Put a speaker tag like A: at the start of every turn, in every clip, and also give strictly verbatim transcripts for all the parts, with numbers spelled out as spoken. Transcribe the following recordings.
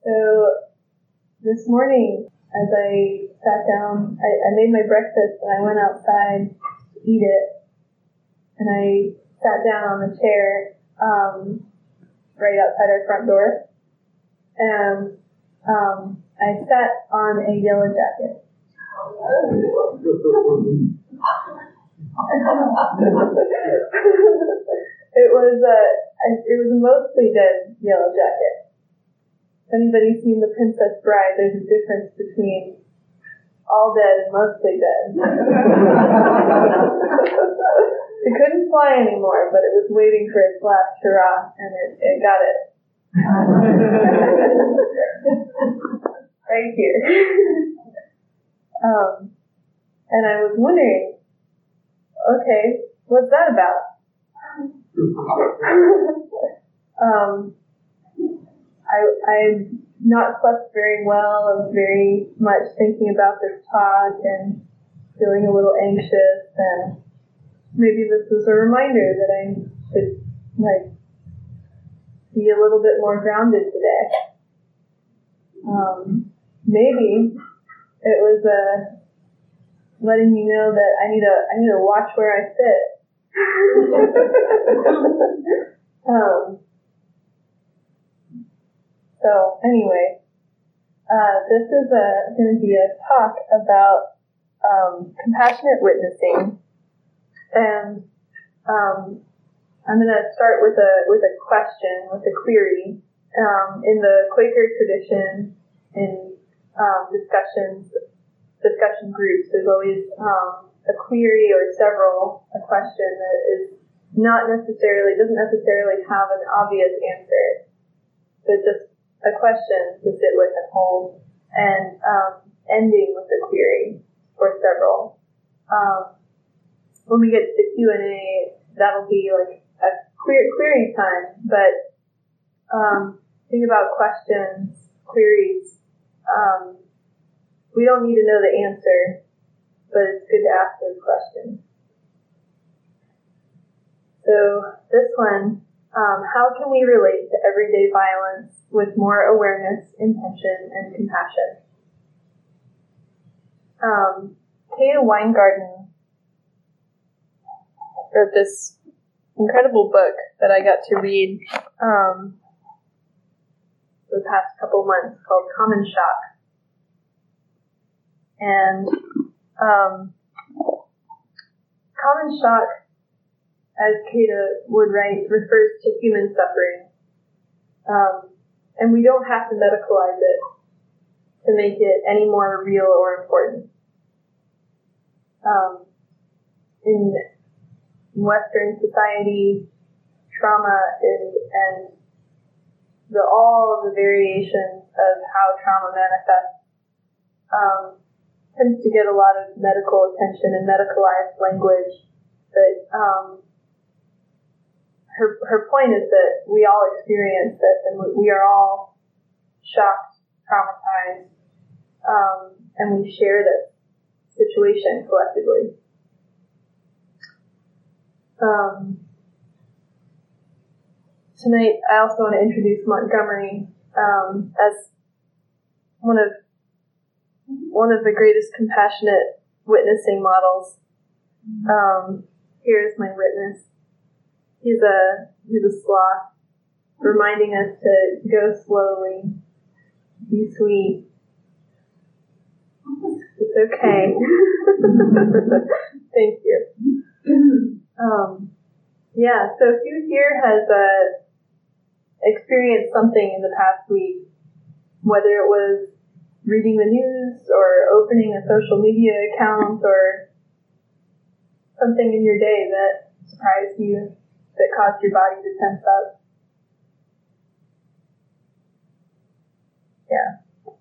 A: So this morning, as I sat down, I, I made my breakfast and I went outside to eat it. And I sat down on the chair um, right outside our front door. And um, I sat on a yellow jacket. It was a it was a mostly dead yellow jacket. If anybody's seen The Princess Bride, there's a difference between all dead and mostly dead. It couldn't fly anymore, but it was waiting for its last hurrah, and it, it got it. Right here. um, and I was wondering, okay, what's that about? um, I I not slept very well. I was very much thinking about this talk and feeling a little anxious, and maybe this was a reminder that I should like be a little bit more grounded today. Um, maybe it was uh, letting me know that I need to I need to watch where I sit. um, so anyway, uh, this is going to be a talk about um, compassionate witnessing, and um, I'm going to start with a with a question, with a query. Um, in the Quaker tradition, in um, discussions, discussion groups, there's always um, a query or several, a question that is not necessarily, doesn't necessarily have an obvious answer. So it's just a question to sit with and hold, and um, ending with a query or several. Um, when we get to the Q and A, that'll be like a query, query time, but um, think about questions, queries. Um, we don't need to know the answer, but it's good to ask those questions. So this one, um, how can we relate to everyday violence with more awareness, intention, and compassion? Um, Kata Weingarten wrote this incredible book that I got to read um, the past couple months called Common Shock. And um, common shock, as Kata would write, refers to human suffering. Um, and we don't have to medicalize it to make it any more real or important. Um, in Western society, trauma is, and the, all of the variations of how trauma manifests um, tends to get a lot of medical attention and medicalized language. But um, her her point is that we all experience this, and we are all shocked, traumatized, um, and we share this situation collectively. Um, tonight, I also want to introduce Montgomery um, as one of one of the greatest compassionate witnessing models. Um, here's my witness. He's a he's a sloth, reminding us to go slowly, be sweet. It's okay. Thank you. Um, yeah, so who here has uh, experienced something in the past week, whether it was reading the news or opening a social media account or something in your day that surprised you, that caused your body to tense up? Yeah.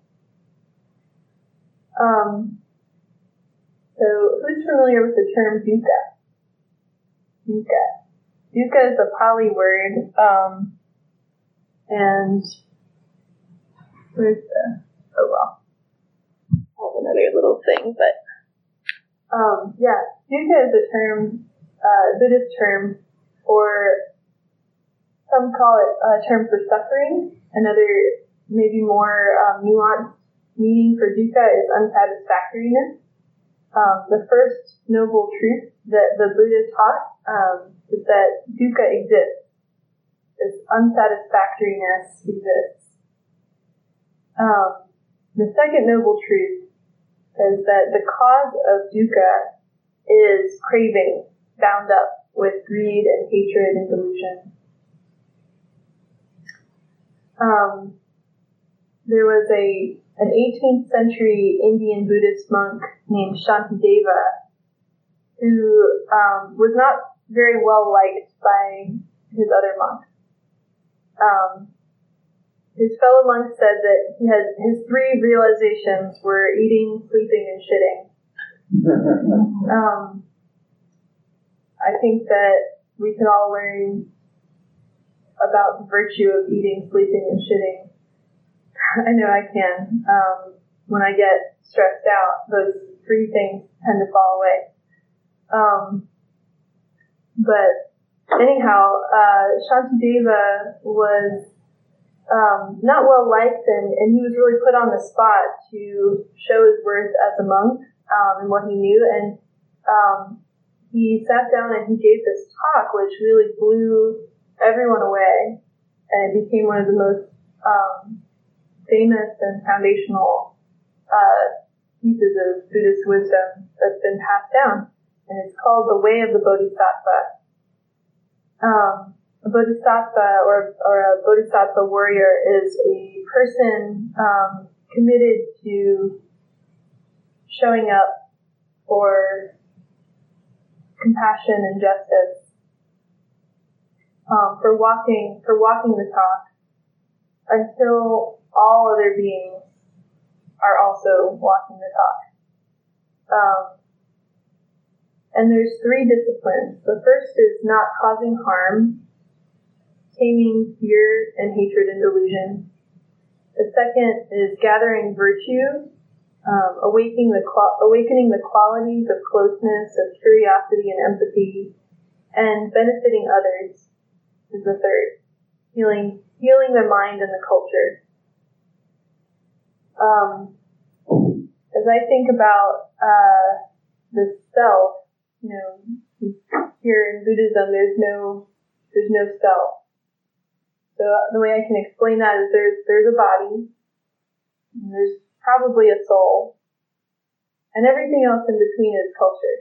A: Um, so who's familiar with the term dukkha? Dukkha. Dukkha is a Pali word, um, and where's the, oh well, I have another little thing, but, um, yeah, dukkha is a term, uh, Buddhist term for, some call it a term for suffering, another maybe more um, nuanced meaning for dukkha is unsatisfactoriness. Um, the first noble truth that the Buddha taught um, is that dukkha exists. This unsatisfactoriness exists. Um, the second noble truth is that the cause of dukkha is craving, bound up with greed and hatred and delusion. Um, there was a an eighteenth century Indian Buddhist monk named Shantideva who um, was not very well liked by his other monks. Um, his fellow monks said that he had his three realizations were eating, sleeping, and shitting. um, I think that we can all learn about the virtue of eating, sleeping, and shitting. I know I can. Um, when I get stressed out, those three things tend to fall away. Um, but anyhow, uh, Shantideva was um, not well liked, and, and he was really put on the spot to show his worth as a monk um, and what he knew. And um, he sat down and he gave this talk, which really blew everyone away, and it became one of the most um, famous and foundational uh, pieces of Buddhist wisdom that's been passed down, and it's called The Way of the Bodhisattva. Um, a bodhisattva or, or a bodhisattva warrior is a person um, committed to showing up for compassion and justice, um, for walking for walking the talk until all other beings are also walking the talk. Um, and there's three disciplines. The first is not causing harm, taming fear and hatred and delusion. The second is gathering virtue, um, awakening the qual- awakening the qualities of closeness, of curiosity and empathy, and benefiting others is the third. Healing, healing the mind and the culture. Um, as I think about uh, the self, you know, here in Buddhism, there's no there's no self. So the way I can explain that is there's there's a body, and there's probably a soul, and everything else in between is culture.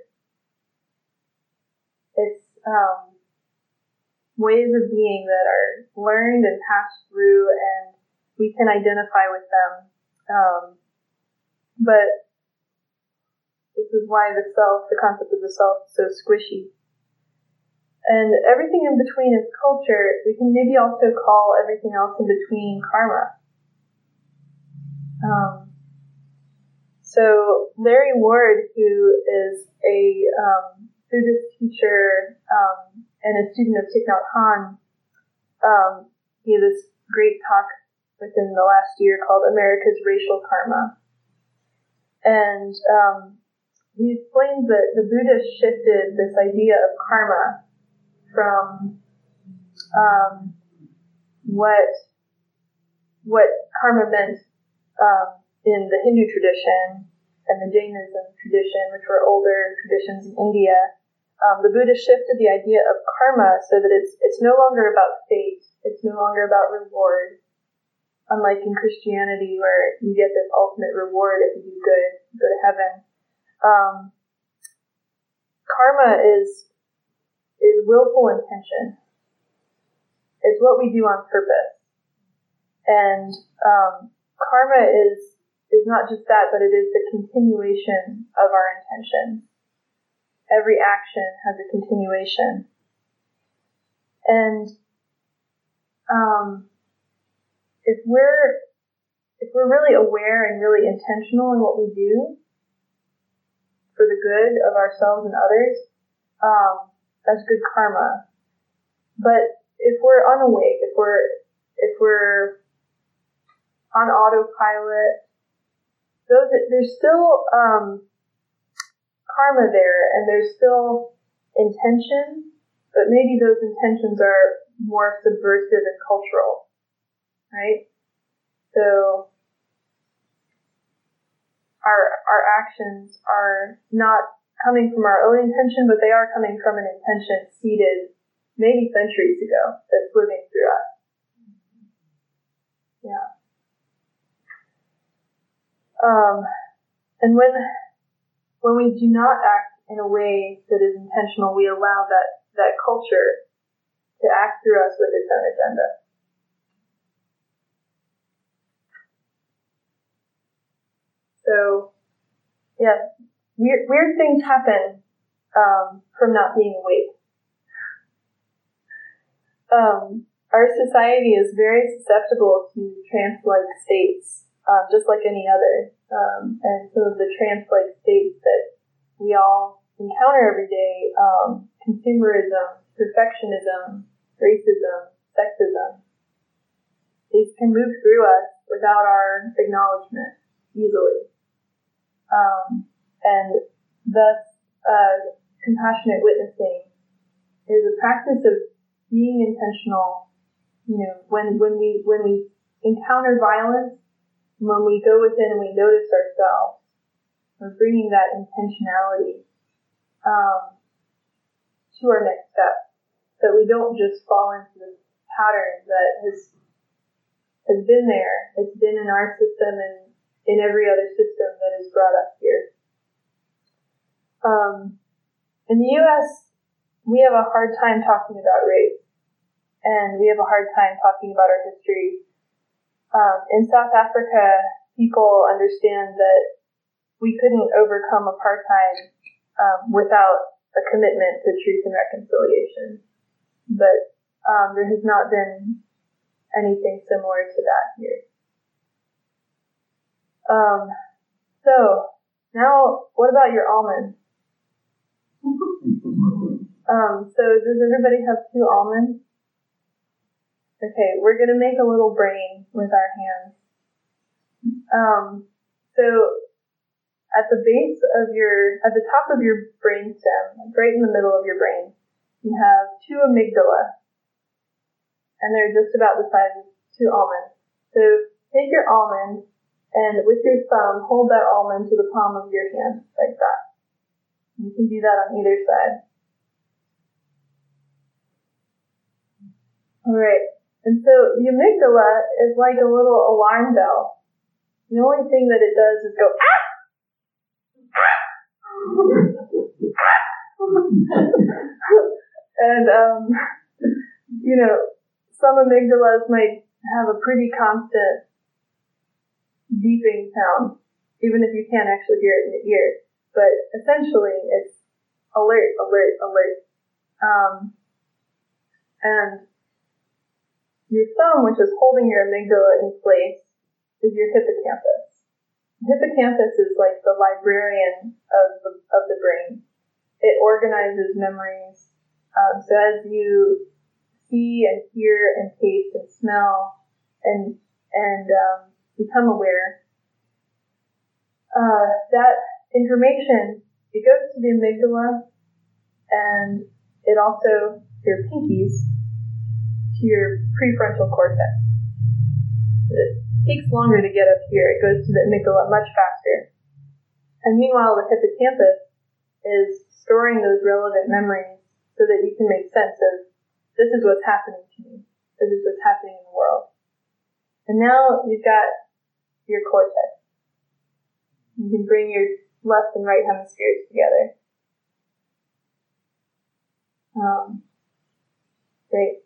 A: It's um, ways of being that are learned and passed through, and we can identify with them. Um, but this is why the self, the concept of the self, is so squishy. And everything in between is culture. We can maybe also call everything else in between karma. Um, so Larry Ward, who is a um, Buddhist teacher um, and a student of Thich Nhat Hanh, um, gave this great talk within the last year called America's Racial Karma. And um, he explains that the Buddha shifted this idea of karma from um, what what karma meant um, in the Hindu tradition and the Jainism tradition, which were older traditions in India. Um, the Buddha shifted the idea of karma so that it's it's no longer about fate, it's no longer about reward. Unlike in Christianity, where you get this ultimate reward if you do good, you go to heaven. Um, karma is is willful intention. It's what we do on purpose. And um, karma is is not just that, but it is the continuation of our intentions. Every action has a continuation. And um, if we're if we're really aware and really intentional in what we do for the good of ourselves and others, um, that's good karma. But if we're unawake, if we're if we're on autopilot, those there's still um, karma there, and there's still intention, but maybe those intentions are more subversive and cultural, right? So our our actions are not coming from our own intention, but they are coming from an intention seeded maybe centuries ago that's living through us. Yeah. Um, and when when we do not act in a way that is intentional, we allow that, that culture to act through us with its own agenda. So, yeah, weird, weird things happen um, from not being awake. Um, our society is very susceptible to trance-like states, uh, just like any other. Um, and some of the trance-like states that we all encounter every day, um, consumerism, perfectionism, racism, sexism, these can move through us without our acknowledgement easily. Um, and thus, uh, compassionate witnessing is a practice of being intentional. You know, when, when we, when we encounter violence, when we go within and we notice ourselves, we're bringing that intentionality, um, to our next step. So we don't just fall into this pattern that has, has been there. It's been in our system and in every other system that has brought us here. Um, in the U S, we have a hard time talking about race, and we have a hard time talking about our history. Um, in South Africa, people understand that we couldn't overcome apartheid um, without a commitment to truth and reconciliation. But um, there has not been anything similar to that here. Um, so, now, what about your almonds? um, so, does everybody have two almonds? Okay, we're going to make a little brain with our hands. Um, so, at the base of your, at the top of your brain stem, right in the middle of your brain, you have two amygdala. And they're just about the size of two almonds. So, take your almond, and with your thumb, hold that almond to the palm of your hand, like that. You can do that on either side. Alright, and so the amygdala is like a little alarm bell. The only thing that it does is go, ah! and, um, you know, some amygdalas might have a pretty constant beeping sound, even if you can't actually hear it in the ear. But essentially, it's alert, alert, alert. Um, and your thumb, which is holding your amygdala in place, is your hippocampus. The hippocampus is like the librarian of the, of the brain. It organizes memories. Um, so as you see and hear and taste and smell and and um, become aware, uh, that information, it goes to the amygdala, and it also, your pinkies, to your prefrontal cortex. It takes longer to get up here. It goes to the amygdala much faster. And meanwhile, the hippocampus is storing those relevant memories so that you can make sense of, this is what's happening to me. This is what's happening in the world. And now you've got your cortex. You can bring your left and right hemispheres together. Um, great.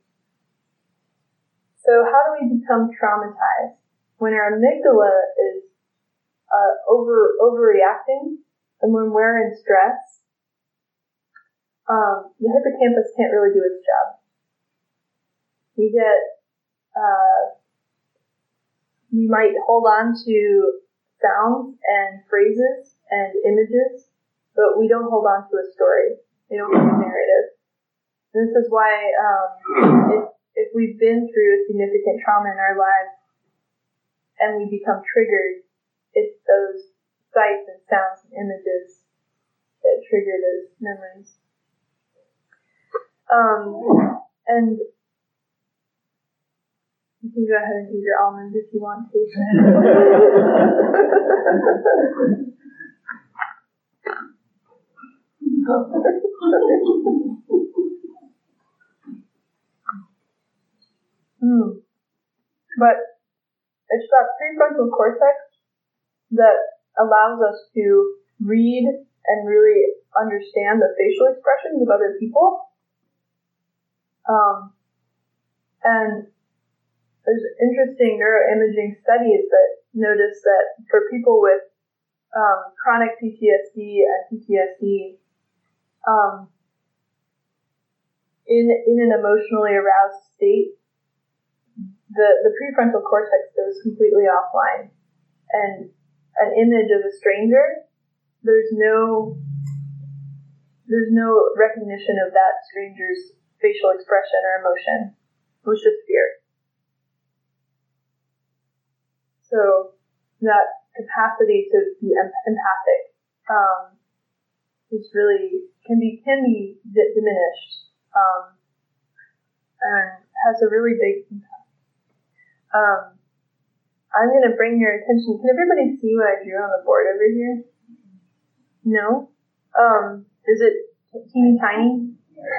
A: So how do we become traumatized? When our amygdala is uh, over overreacting, and when we're in stress, um, the hippocampus can't really do its job. We get, uh, we might hold on to sounds and phrases and images, but we don't hold on to a story. We don't have a narrative. This is why um, if, if we've been through a significant trauma in our lives and we become triggered, it's those sights and sounds and images that trigger those memories. Um, and You can go ahead and eat your almonds if you want to. mm. But it's that prefrontal cortex that allows us to read and really understand the facial expressions of other people. Um, and there's interesting neuroimaging studies that notice that for people with um, chronic P T S D and P T S D, um, in in an emotionally aroused state, the, the prefrontal cortex goes completely offline. And an image of a stranger, there's no there's no recognition of that stranger's facial expression or emotion. It was just fear. So that capacity to be empathic um, is really can be can be d- diminished um, and has a really big impact. Um, I'm going to bring your attention. Can everybody see what I drew on the board over here? No? Um, is it teeny tiny?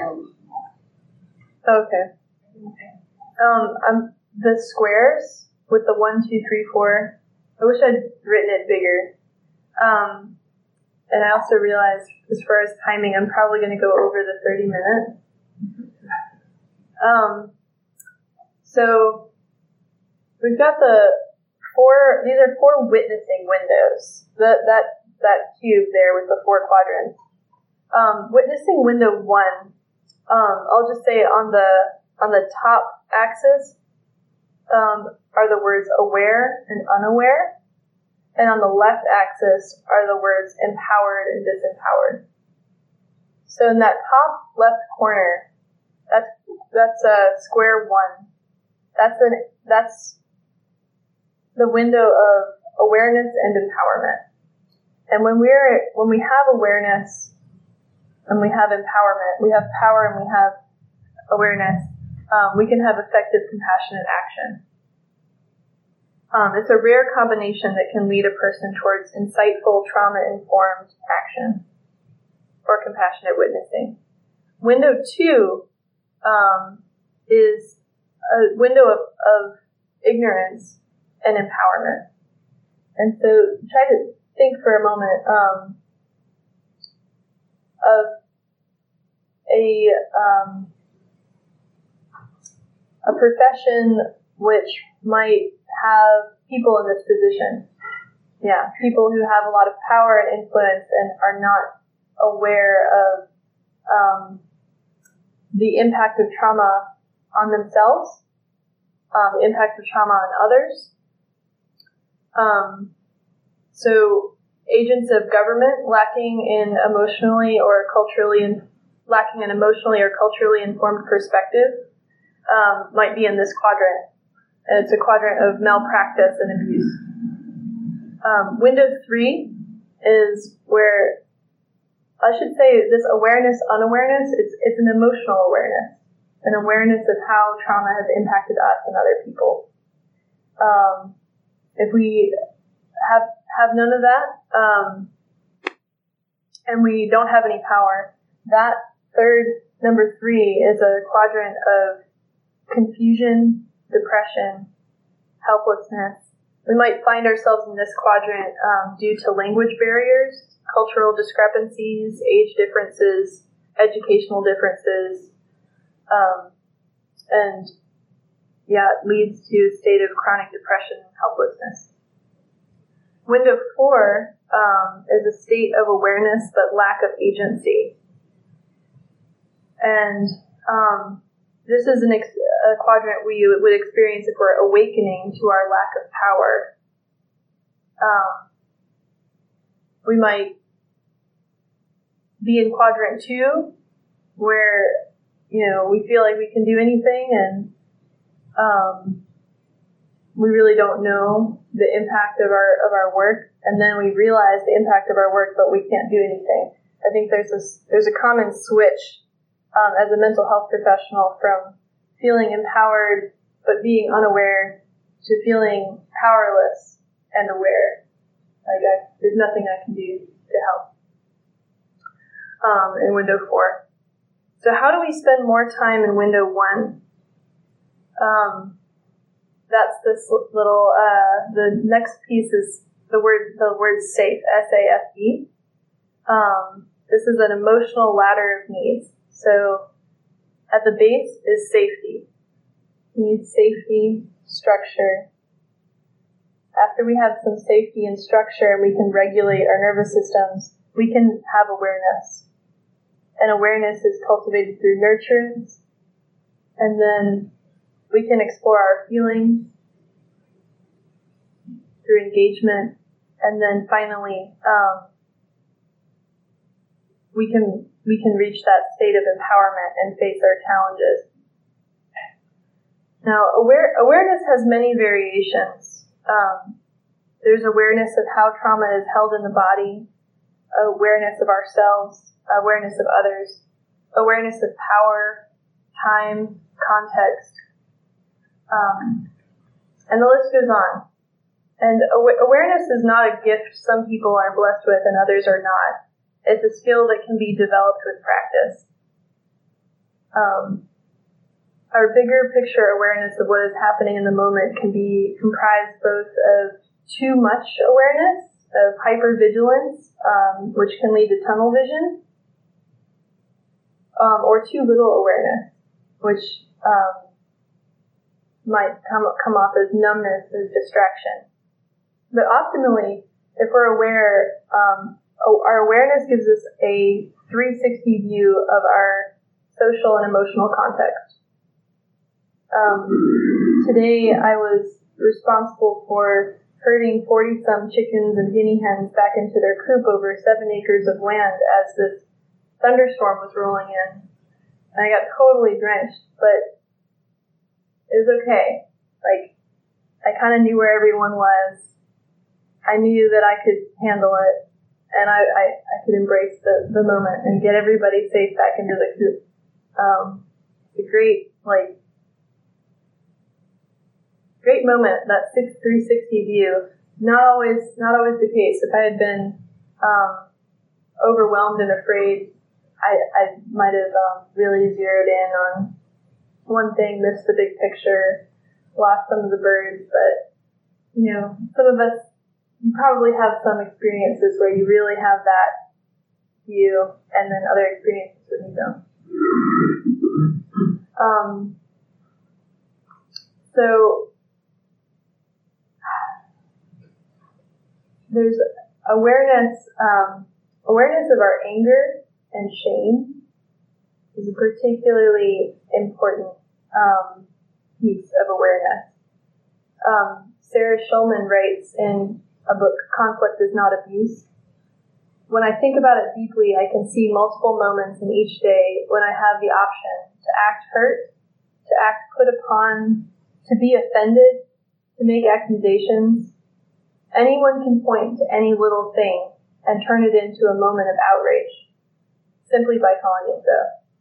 A: Okay. Um, um, the squares with the one, two, three, four. I wish I'd written it bigger. Um, and I also realized, as far as timing, I'm probably going to go over the thirty minutes. Um, so we've got the four. These are four witnessing windows. That that that cube there with the four quadrants. Um, witnessing window one. Um, I'll just say on the on the top axis um, are the words aware and unaware, and on the left axis are the words empowered and disempowered. So in that top left corner, that's that's a uh, square one. That's an that's the window of awareness and empowerment. And when we're when we have awareness and we have empowerment, we have power and we have awareness, um, we can have effective compassionate action. Um, it's a rare combination that can lead a person towards insightful, trauma-informed action or compassionate witnessing. Window two um, is a window of, of ignorance and empowerment. And so try to think for a moment um, of a um, a profession which might have people in this position. Yeah, people who have a lot of power and influence and are not aware of um, the impact of trauma on themselves, um, the impact of trauma on others. Um, so agents of government lacking in emotionally or culturally in, lacking an emotionally or culturally informed perspective um, might be in this quadrant. And it's a quadrant of malpractice and abuse. Um, window three is where, I should say, this awareness, unawareness, it's, it's an emotional awareness, an awareness of how trauma has impacted us and other people. Um, if we have have none of that, um, and we don't have any power, that third, number three, is a quadrant of confusion, depression, helplessness. We might find ourselves in this quadrant um, due to language barriers, cultural discrepancies, age differences, educational differences, um, and yeah, it leads to a state of chronic depression and helplessness. Window four um, is a state of awareness but lack of agency. And um, this is an ex- a quadrant we would experience if we're awakening to our lack of power. Um, we might be in quadrant two, where, you know, we feel like we can do anything and um, we really don't know the impact of our of our work, and then we realize the impact of our work, but we can't do anything. I think there's a, there's a common switch um, as a mental health professional from feeling empowered but being unaware to feeling powerless and aware. Like I, there's nothing I can do to help. Um, in window four. So how do we spend more time in window one? Um, that's this little, uh, the next piece is the word, the word safe, S A F E. Um, this is an emotional ladder of needs. So at the base is safety. We need safety, structure. After we have some safety and structure and we can regulate our nervous systems, we can have awareness. And awareness is cultivated through nurturance. And then we can explore our feelings through engagement. And then finally, um, we can we can reach that state of empowerment and face our challenges. Now, aware, awareness has many variations. Um, there's awareness of how trauma is held in the body, awareness of ourselves, awareness of others, awareness of power, time, context, um, and the list goes on. And aw- awareness is not a gift some people are blessed with and others are not. It's a skill that can be developed with practice. Um, our bigger picture awareness of what is happening in the moment can be comprised both of too much awareness, of hypervigilance, um, which can lead to tunnel vision, um, or too little awareness, which um, might come, come off as numbness, as distraction. But optimally, if we're aware, um, our awareness gives us a three sixty view of our social and emotional context. Um, today I was responsible for herding forty-some chickens and guinea hens back into their coop over seven acres of land as this thunderstorm was rolling in. And I got totally drenched, but it was okay. Like, I kind of knew where everyone was. I knew that I could handle it. And I, I, I could embrace the, the moment and get everybody safe back into the coop. Um, it's a great, like, great moment, that three sixty view. Not always, not always the case. If I had been, um, overwhelmed and afraid, I, I might have, um, really zeroed in on one thing, missed the big picture, lost some of the birds, but, you know, some of us, you probably have some experiences where you really have that view, and then other experiences where you don't. Um, so, there's awareness, um, awareness of our anger and shame is a particularly important um, piece of awareness. Um, Sarah Schulman writes in a book, Conflict is Not Abuse. When I think about it deeply, I can see multiple moments in each day when I have the option to act hurt, to act put upon, to be offended, to make accusations. Anyone can point to any little thing and turn it into a moment of outrage, simply by calling it so.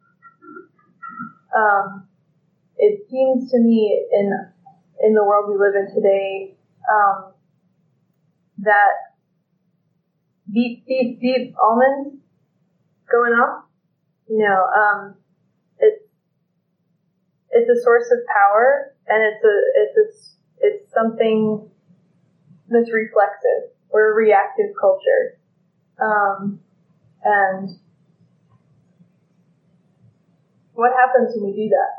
A: Um, it seems to me in in the world we live in today, um, that beep, beep, beep almonds going off, you know, um, it's, it's a source of power, and it's a, it's a, it's something that's reflexive. We're a reactive culture. Um, and what happens when we do that?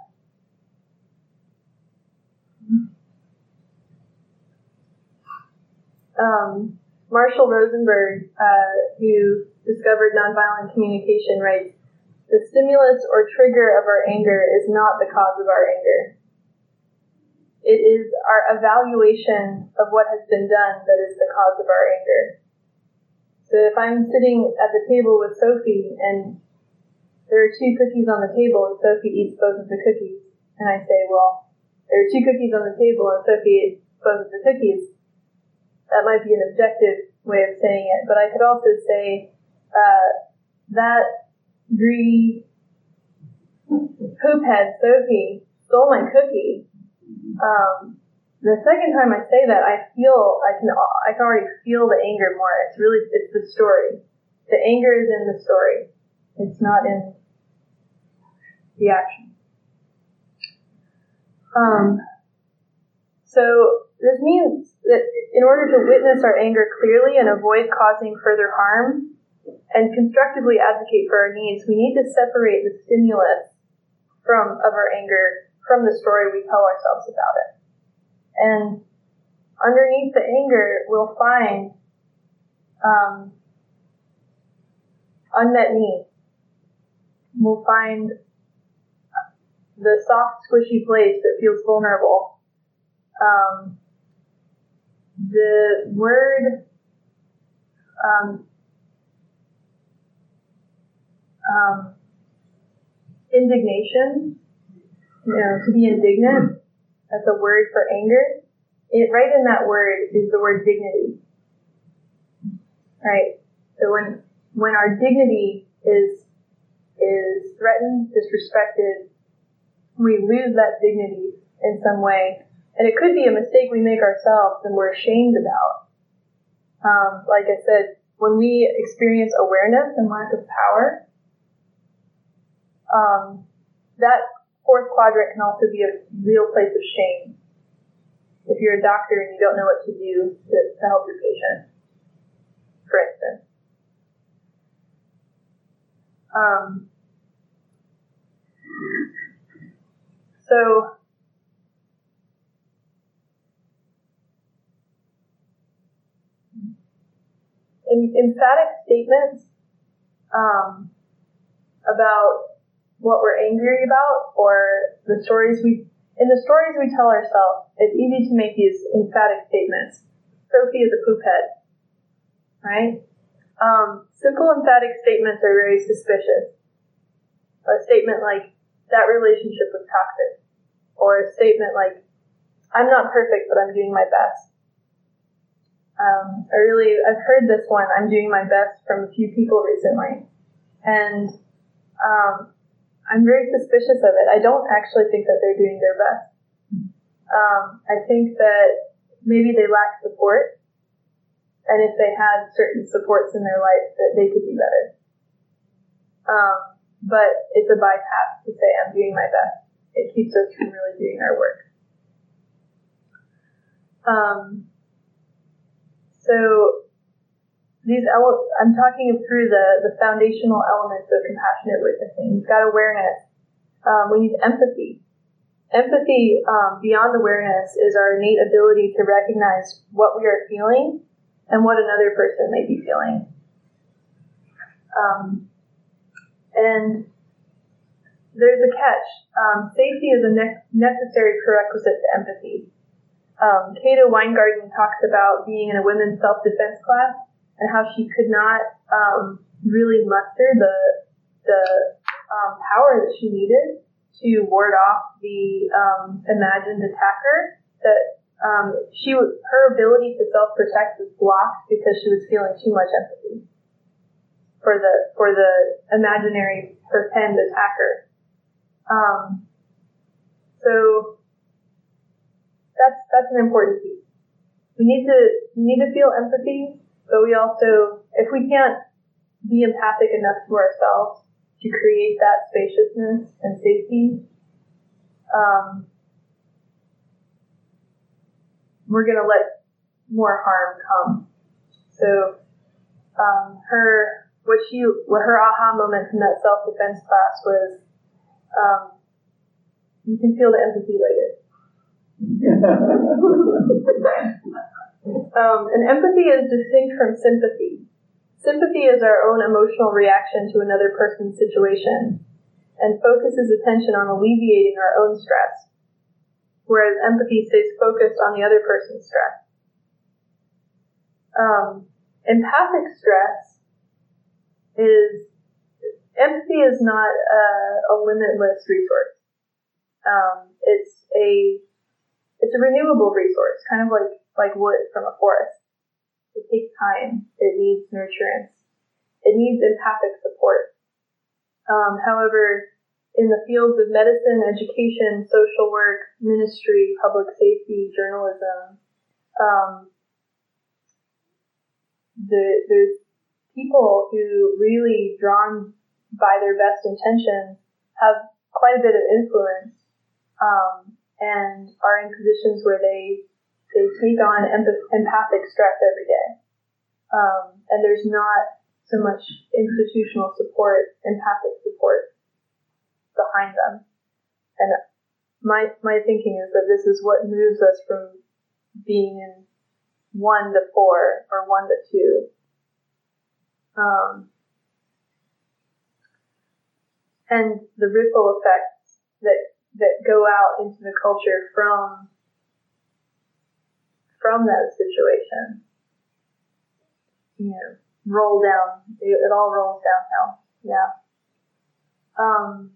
A: Um, Marshall Rosenberg, uh, who discovered nonviolent communication, writes, "The stimulus or trigger of our anger is not the cause of our anger. It is our evaluation of what has been done that is the cause of our anger." So if I'm sitting at the table with Sophie and there are two cookies on the table and Sophie eats both of the cookies, and I say, well, there are two cookies on the table and Sophie eats both of the cookies, that might be an objective way of saying it, but I could also say, uh, that greedy poophead Sophie stole my cookie. um, the second time I say that, I feel I can I can already feel the anger more. It's really it's the story. The anger is in the story. It's not in the action. Um, so this means that in order to witness our anger clearly and avoid causing further harm and constructively advocate for our needs, we need to separate the stimulus from of our anger from the story we tell ourselves about it. And underneath the anger, we'll find um, unmet needs. We'll find the soft, squishy place that feels vulnerable. Um, the word um, um, indignation, you know, to be indignant, that's a word for anger. It, right in that word is the word dignity. Right? So when when our dignity is is threatened, disrespected, we lose that dignity in some way. And it could be a mistake we make ourselves and we're ashamed about. Um, like I said, when we experience awareness and lack of power, um, that fourth quadrant can also be a real place of shame. If you're a doctor and you don't know what to do to, to help your patient, for instance. Um, so, in, emphatic statements um, about what we're angry about, or the stories we, in the stories we tell ourselves, it's easy to make these emphatic statements. Sophie is a poop head, right? Um, simple emphatic statements are very suspicious. A statement like, that relationship was toxic. Or a statement like, I'm not perfect, but I'm doing my best. Um, I really, I've heard this one, I'm doing my best, from a few people recently. And um, I'm very suspicious of it. I don't actually think that they're doing their best. Um, I think that maybe they lack support. And if they had certain supports in their life, that they could do better. Um, but it's a bypass to say, I'm doing my best. It keeps us from really doing our work. Um, so these ele- I'm talking through the, the foundational elements of compassionate witnessing. You've got awareness. Um, we need empathy. Empathy, um, beyond awareness, is our innate ability to recognize what we are feeling and what another person may be feeling. Um, and there's a catch. Um, safety is a ne- necessary prerequisite to empathy. Um, Cato Weingarten talks about being in a women's self-defense class and how she could not um, really muster the the um, power that she needed to ward off the um, imagined attacker. That um, she her ability to self-protect was blocked because she was feeling too much empathy for the for the imaginary pretend attacker. Um, so that's that's an important piece. We need to we need to feel empathy, but we also, if we can't be empathic enough to ourselves to create that spaciousness and safety, um, we're going to let more harm come. So um, her what she what her aha moment from that self-defense class was, um, you can feel the empathy later. um, and empathy is distinct from sympathy. Sympathy is our own emotional reaction to another person's situation and focuses attention on alleviating our own stress, whereas empathy stays focused on the other person's stress. Um, empathic stress is, empathy is not a, a limitless resource. Um, it's a It's a renewable resource, kind of like, like wood from a forest. It takes time. It needs nurturance. It needs empathic support. Um, however, in the fields of medicine, education, social work, ministry, public safety, journalism. Um, the, there's people who, really drawn by their best intentions, have quite a bit of influence, um, and are in positions where they they take on empath- empathic stress every day. Um, and there's not so much institutional support, empathic support behind them. And my my thinking is that this is what moves us from being in one to four or one to two. Um, and the ripple effects that that go out into the culture from from that situation, you know, roll down. It, it all rolls downhill. Yeah. Um,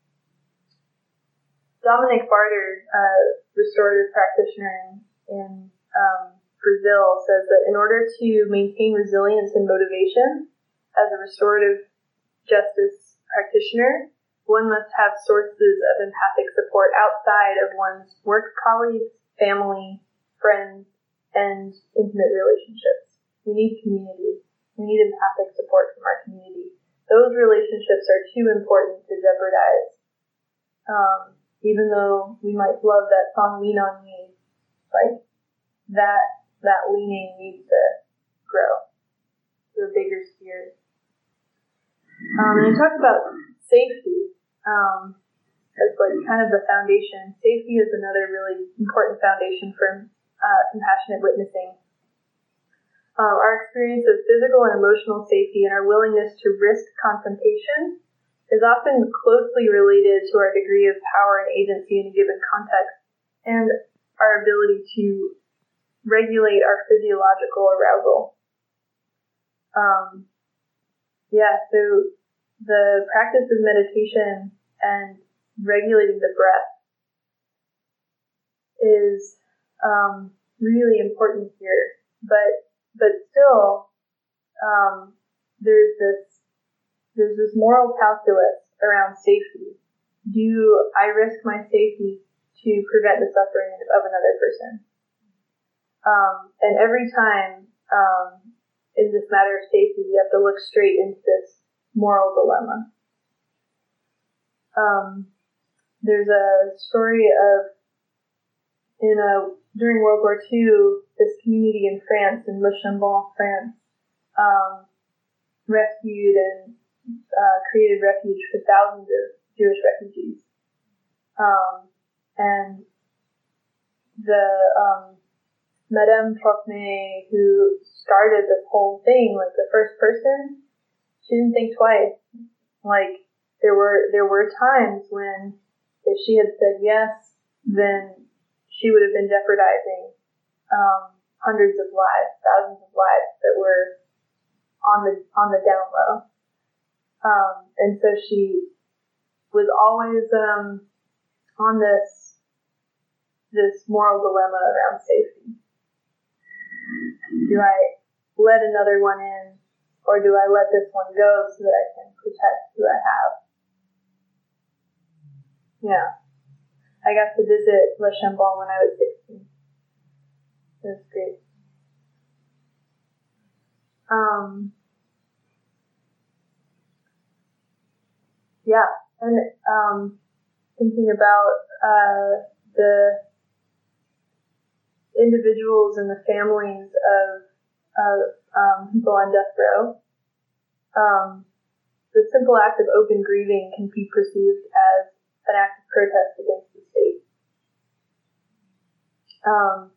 A: Dominic Barter, a restorative practitioner in, in um, Brazil, says that in order to maintain resilience and motivation as a restorative justice practitioner, one must have sources of empathic support outside of one's work colleagues, family, friends, and intimate relationships. We need community. We need empathic support from our community. Those relationships are too important to jeopardize. Um, even though we might love that song Lean on Me, like that that leaning needs to grow to a bigger sphere. Um, and I talked about safety um, as like kind of the foundation. Safety is another really important foundation for uh, compassionate witnessing. Uh, our experience of physical and emotional safety and our willingness to risk confrontation is often closely related to our degree of power and agency in a given context and our ability to regulate our physiological arousal. Um, yeah, so the practice of meditation and regulating the breath is um, really important here, but but still um, there's this there's this moral calculus around safety. Do I risk my safety to prevent the suffering of another person? Um, and every time um, in this matter of safety, we have to look straight into this moral dilemma. Um, there's a story of in a during World War Two, this community in France, in Le Chambon, France, um, rescued and uh, created refuge for thousands of Jewish refugees. Um, and the um, Madame Trocmé, who started this whole thing, like the first person, she didn't think twice. Like there were there were times when if she had said yes, then she would have been jeopardizing um, hundreds of lives, thousands of lives that were on the on the down low. Um, and so she was always um, on this this moral dilemma around safety. Do I let another one in, or do I let this one go so that I can protect who I have? Yeah. I got to visit Le Chambon when I was sixteen. It was great. Um, yeah, and um, thinking about uh, the individuals and the families of of um, people on death row, um, the simple act of open grieving can be perceived as an act of protest against the state. Um,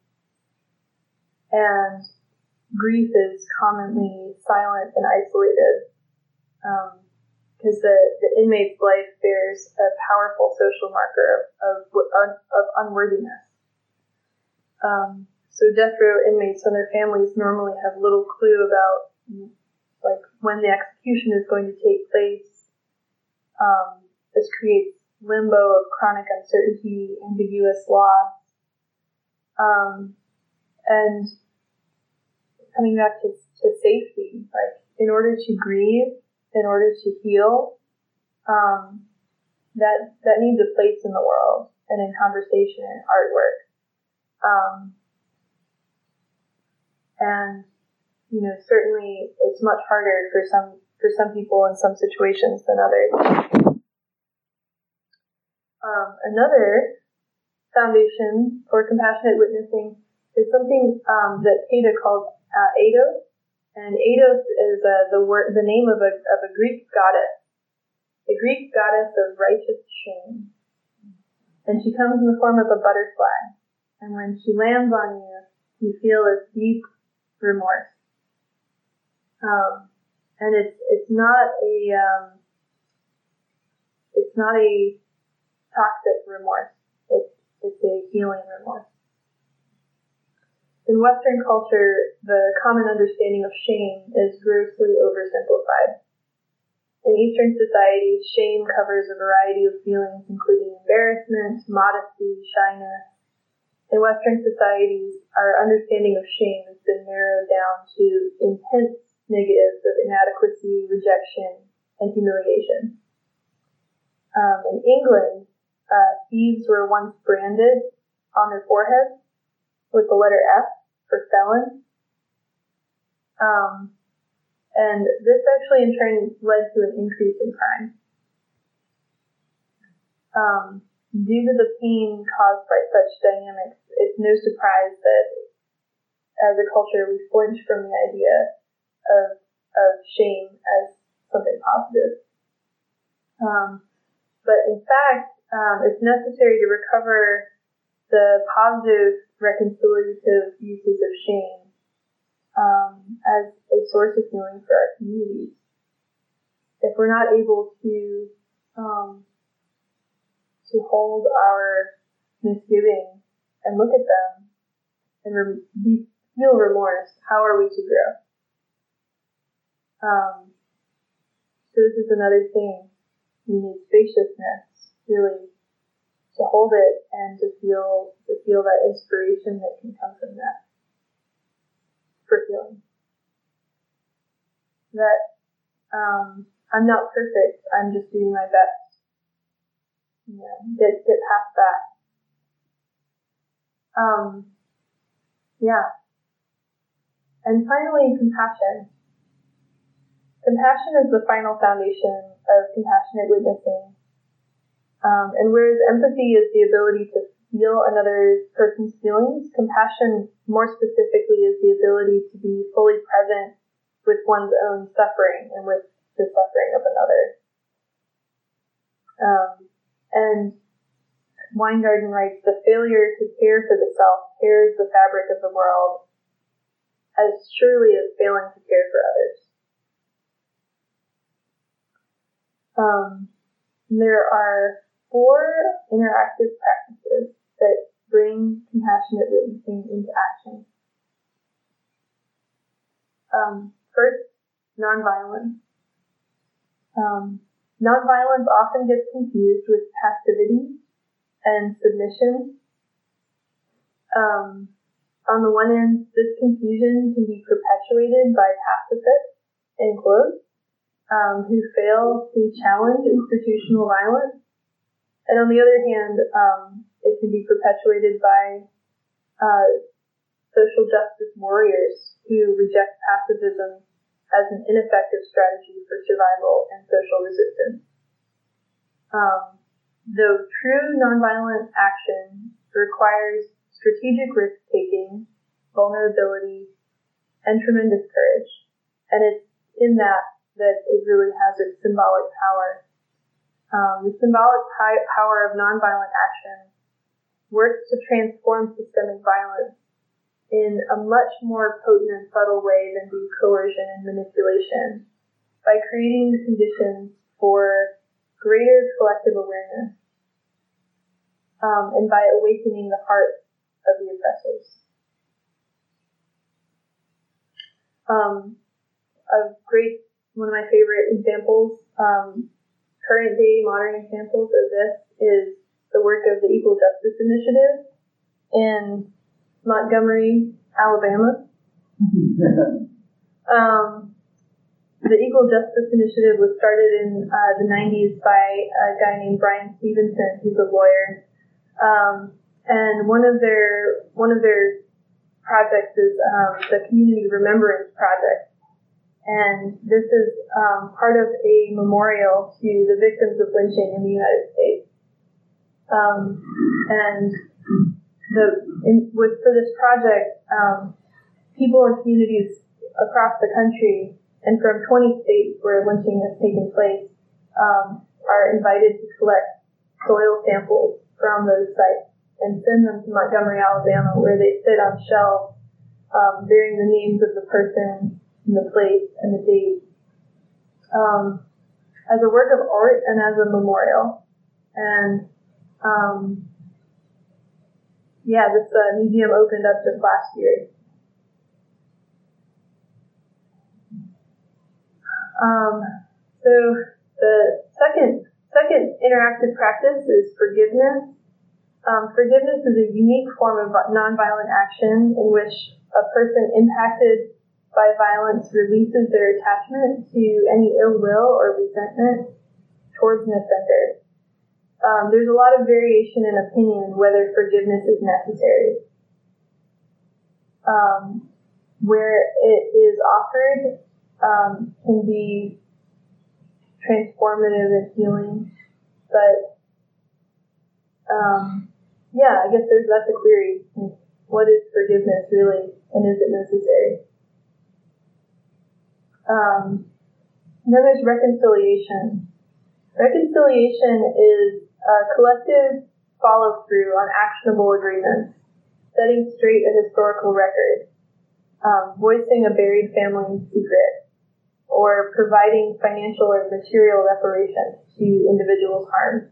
A: and grief is commonly silent and isolated because um, the, the inmate's life bears a powerful social marker of, of, of unworthiness. Um, so death row inmates and their families normally have little clue about like when the execution is going to take place. Um, this creates limbo of chronic uncertainty, ambiguous loss, um, and coming back to, to safety. Like in order to grieve, in order to heal, um, that that needs a place in the world and in conversation and artwork. Um, and you know, certainly it's much harder for some for some people in some situations than others. Um, another foundation for compassionate witnessing is something um, that Peta calls uh, Eidos, and Eidos is uh, the word, the name of a of a Greek goddess, a Greek goddess of righteous shame, and she comes in the form of a butterfly, and when she lands on you, you feel a deep remorse. Um, and it's it's not a um, it's not a toxic remorse. It's it's a healing remorse. In Western culture, the common understanding of shame is grossly oversimplified. In Eastern societies, shame covers a variety of feelings, including embarrassment, modesty, shyness. In Western societies, our understanding of shame has been narrowed down to intense negatives of inadequacy, rejection, and humiliation. Um, in England, uh, thieves were once branded on their foreheads with the letter F for felon. Um, and this actually in turn led to an increase in crime. Um, due to the pain caused by such dynamics, it's no surprise that as a culture we flinch from the idea of, of shame as something positive. Um, but in fact, um, it's necessary to recover the positive reconciliative uses of shame um, as a source of healing for our communities. If we're not able to um, to hold our misgivings and look at them and re- be, feel remorse, how are we to grow? Um, so this is another thing. We need spaciousness, really, to hold it and to feel to feel that inspiration that can come from that for healing. That um, I'm not perfect. I'm just doing my best. You know, get get past that. Um, yeah. And finally, compassion. Compassion is the final foundation of compassionate witnessing. Um, and whereas empathy is the ability to feel another person's feelings, compassion more specifically is the ability to be fully present with one's own suffering and with the suffering of another. Um, and Weingarten writes, the failure to care for the self tears the fabric of the world as surely as failing to care for others. Um, there are four interactive practices that bring compassionate witnessing into action. Um, first, nonviolence. Um, nonviolence often gets confused with passivity and submission. Um, on the one end, this confusion can be perpetuated by pacifists, in quotes, um, who fail to challenge institutional violence. And on the other hand, um, it can be perpetuated by uh, social justice warriors who reject pacifism as an ineffective strategy for survival and social resistance. Um, though true nonviolent action requires strategic risk-taking, vulnerability, and tremendous courage. And it's in that that it really has its symbolic power. Um, the symbolic pi- power of nonviolent action works to transform systemic violence in a much more potent and subtle way than do coercion and manipulation by creating the conditions for greater collective awareness um, and by awakening the hearts of the oppressors. Um, a great, one of my favorite examples, um, current day modern examples of this is the work of the Equal Justice Initiative in Montgomery, Alabama. um, the Equal Justice Initiative was started in uh, the nineties by a guy named Brian Stevenson, who's a lawyer. Um, and one of their one of their projects is um, the Community Remembrance Project. And this is um, part of a memorial to the victims of lynching in the United States. Um, and the in, with for this project, um, people in communities across the country and from twenty states where lynching has taken place um, are invited to collect soil samples from those sites and send them to Montgomery, Alabama, where they sit on shelves um, bearing the names of the person, and the place, and the date, um, as a work of art and as a memorial. And um, yeah, this uh, museum opened up just last year. Um, so the second second interactive practice is forgiveness. Um, forgiveness is a unique form of nonviolent action in which a person impacted by violence releases their attachment to any ill will or resentment towards an offender. Um, there's a lot of variation in opinion whether forgiveness is necessary. Um, where it is offered um, can be transformative and healing, but um, yeah, I guess there's that's a query. What is forgiveness really, and is it necessary? Um, and then there's reconciliation. Reconciliation is a collective follow-through on actionable agreements, setting straight a historical record, um, voicing a buried family secret, or providing financial or material reparations to individuals harmed.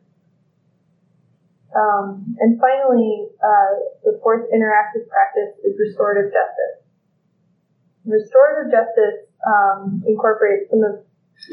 A: Um, and finally, uh, the fourth interactive practice is restorative justice. Restorative justice um, incorporates some of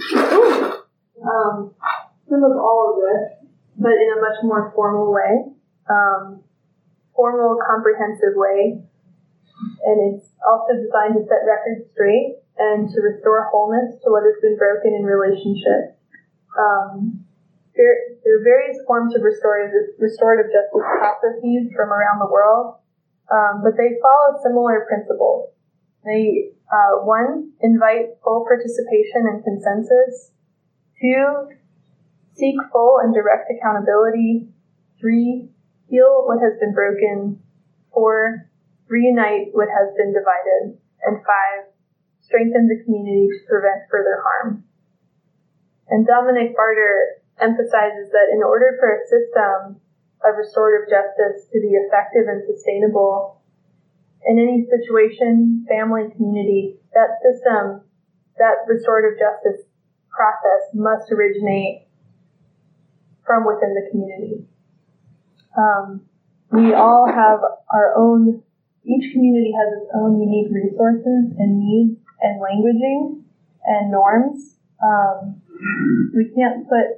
A: um, some of all of this, but in a much more formal way, um, formal, comprehensive way, and it's also designed to set records straight and to restore wholeness to what has been broken in relationships. Um, there, there are various forms of restorative, restorative justice processes from around the world, um, but they follow similar principles. They, uh, one, invite full participation and consensus. Two, seek full and direct accountability. Three, heal what has been broken. Four, reunite what has been divided. And five, strengthen the community to prevent further harm. And Dominic Barter emphasizes that in order for a system of restorative justice to be effective and sustainable in any situation, family, community, that system, that restorative justice process must originate from within the community. Um, we all have our own, each community has its own unique resources and needs and languaging and norms. Um, we can't put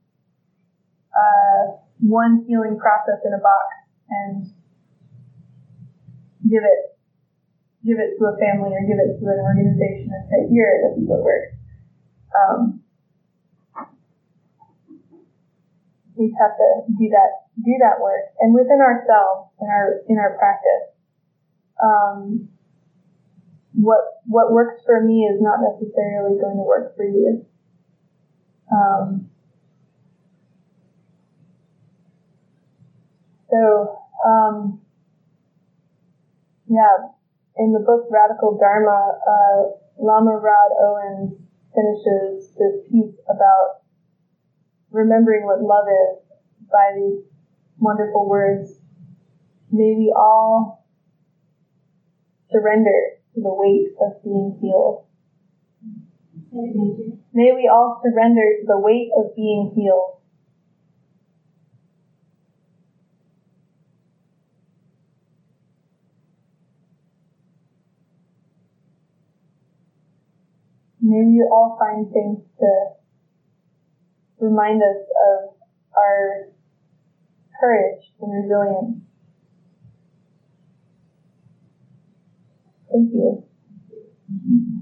A: uh, one healing process in a box and give it give it to a family or give it to an organization and say, here, this is what works. Um, we just have to do that do that work, and within ourselves, in our in our practice. Um, what what works for me is not necessarily going to work for you. Um, so, um, yeah, in the book Radical Dharma, uh, Lama Rod Owens finishes this piece about remembering what love is by these wonderful words. May we all surrender to the weight of being healed. May we all surrender to the weight of being healed. May we all find things to remind us of our courage and resilience. Thank you.